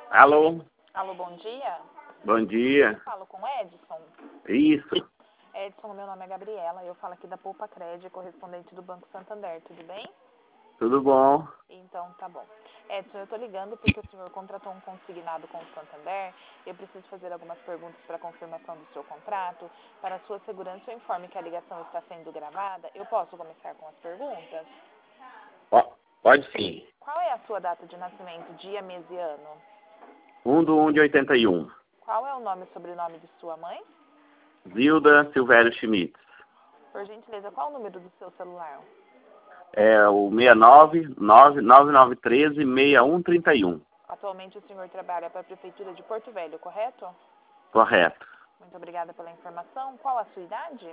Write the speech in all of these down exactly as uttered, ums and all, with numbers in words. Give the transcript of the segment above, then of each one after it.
Alô? Alô, bom dia. Bom dia. Eu falo com Edson. Isso. Edson, meu nome é Gabriela, eu falo aqui da Poupa Crédito, correspondente do Banco Santander, tudo bem? Tudo bom? Então, tá bom. Edson, eu tô ligando porque o senhor contratou um consignado com o Santander. Eu preciso fazer algumas perguntas para confirmação do seu contrato. Para a sua segurança, eu informe que a ligação está sendo gravada. Eu posso começar com as perguntas? Ó, pode sim. Qual é a sua data de nascimento, dia, mês e ano? um do um de oitenta e um. Qual é o nome e sobrenome de sua mãe? Zilda Silvério Schmitz. Por gentileza, qual o número do seu celular? É o seis nove nove nove nove um três seis um três um. Atualmente o senhor trabalha para a Prefeitura de Porto Velho, correto? Correto. Muito obrigada pela informação. Qual a sua idade?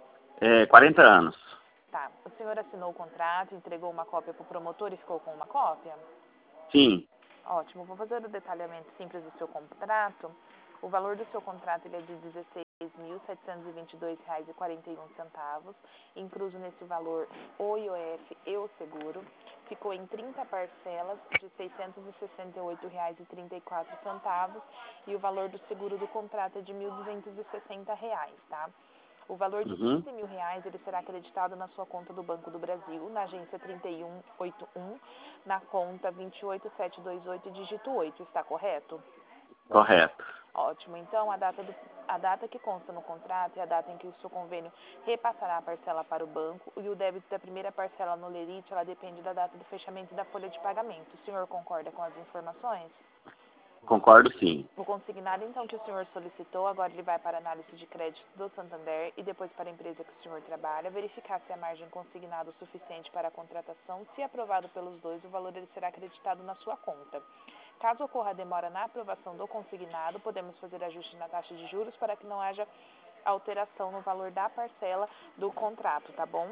É quarenta anos. Tá. O senhor assinou o contrato, entregou uma cópia para o promotor e ficou com uma cópia? Sim. Ótimo. Vou fazer o detalhamento simples do seu contrato. O valor do seu contrato ele é de dezesseis mil setecentos e vinte e dois reais e quarenta e um centavos, incluso nesse valor o I O F e o seguro. Ficou em trinta parcelas de seiscentos e sessenta e oito reais e trinta e quatro centavos e o valor do seguro do contrato é de mil duzentos e sessenta reais, tá? O valor de Uhum. quinze mil reais ele será acreditado na sua conta do Banco do Brasil, na agência trinta e um oitenta e um, na conta vinte e oito sete dois oito, dígito oito, está correto? Correto. Ótimo. Então, a data, do, a data que consta no contrato é a data em que o seu convênio repassará a parcela para o banco e o débito da primeira parcela no lerite, ela depende da data do fechamento da folha de pagamento. O senhor concorda com as informações? Concordo sim. O consignado, então, que o senhor solicitou, agora ele vai para a análise de crédito do Santander e depois para a empresa que o senhor trabalha, verificar se a margem consignada é suficiente para a contratação. Se aprovado pelos dois, o valor ele será acreditado na sua conta. Caso ocorra demora na aprovação do consignado, podemos fazer ajuste na taxa de juros para que não haja alteração no valor da parcela do contrato, tá bom?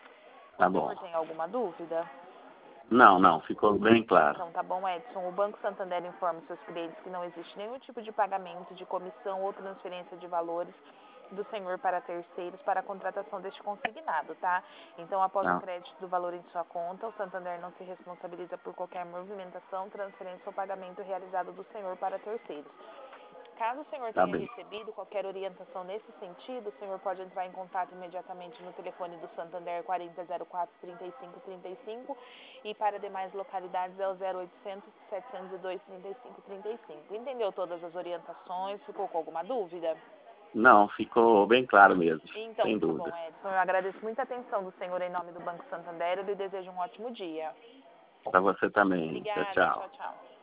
Tá O senhor bom. tem alguma dúvida? Não, não, ficou bem claro. Então, tá bom, Edson. O Banco Santander informa os seus clientes que não existe nenhum tipo de pagamento, de comissão ou transferência de valores do senhor para terceiros para a contratação deste consignado, tá? Então, após o Não. crédito do valor em sua conta, o Santander não se responsabiliza por qualquer movimentação, transferência ou pagamento realizado do senhor para terceiros. Caso o senhor Tá tenha bem. recebido qualquer orientação nesse sentido, o senhor pode entrar em contato imediatamente no telefone do Santander quarenta zero quatro, trinta e cinco trinta e cinco e para demais localidades é o zero oitocentos, setecentos e dois, trinta e cinco trinta e cinco. Entendeu todas as orientações? Ficou com alguma dúvida? Não, ficou bem claro mesmo. Então, Sem tá bom, dúvida. Edson. Eu agradeço muito a atenção do senhor em nome do Banco Santander e lhe desejo um ótimo dia. Para você também. Tchau, Obrigada. tchau. Tchau, tchau.